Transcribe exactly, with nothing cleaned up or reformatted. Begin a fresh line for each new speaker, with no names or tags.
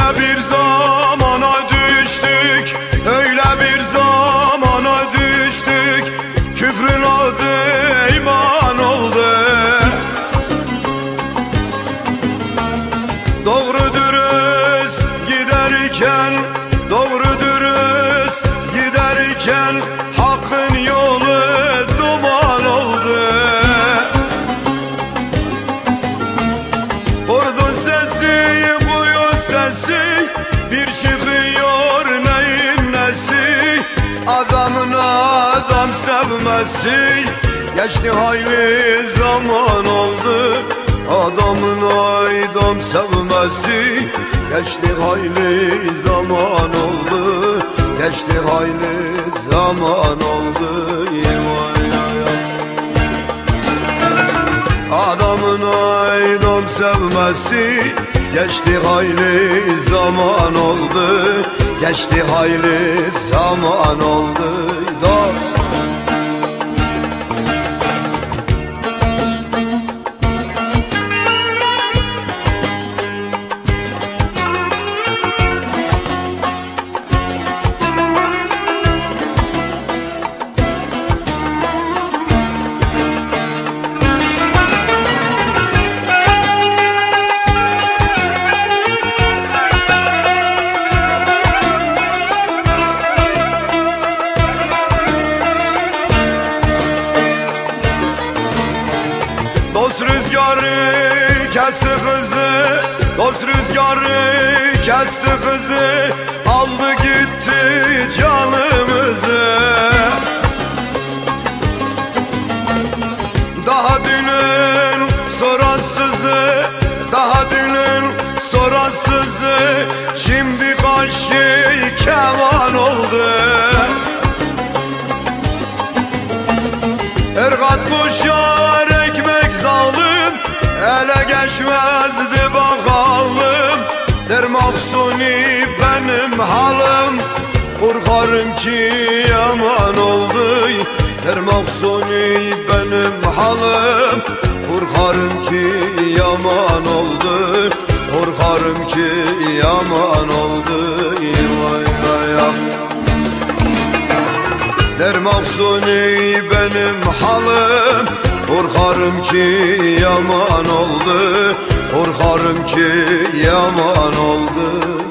Öyle bir zamana düştük, öyle bir zamana düştük, küfrün adı iman oldu. Doğru dürüst giderken, doğru dürüst giderken hakkın yolu duman oldu. Ordun sesi, kuyun sesi, bir çıkıyor neyin nesi, adamın adam sevmesi. Geçti hayli zaman oldu, adamın adam sevmesi. Geçti hayli zaman oldu, geçti hayli zaman oldu. Adamın adam sevmesi. Geçti hayli zaman oldu, geçti hayli zaman oldu. Dost Dost rüzgarı kesti kızı, dost rüzgarı kesti kızı, aldı gitti canımızı. Daha dünün soransızı, daha dünün soransızı, şimdi karşı keman oldu. Erkat kuşar ekmek zalim, ele geçmezdi bakalım. Der Mahsuni benim halim, korkarım ki yaman oldu. Der Mahsuni benim halim, korkarım ki yaman oldu. Korkarım ki yaman oldu. Vay vay. Der Mahsuni benim halim, korkarım ki yaman oldu. Korkarım ki yaman oldu.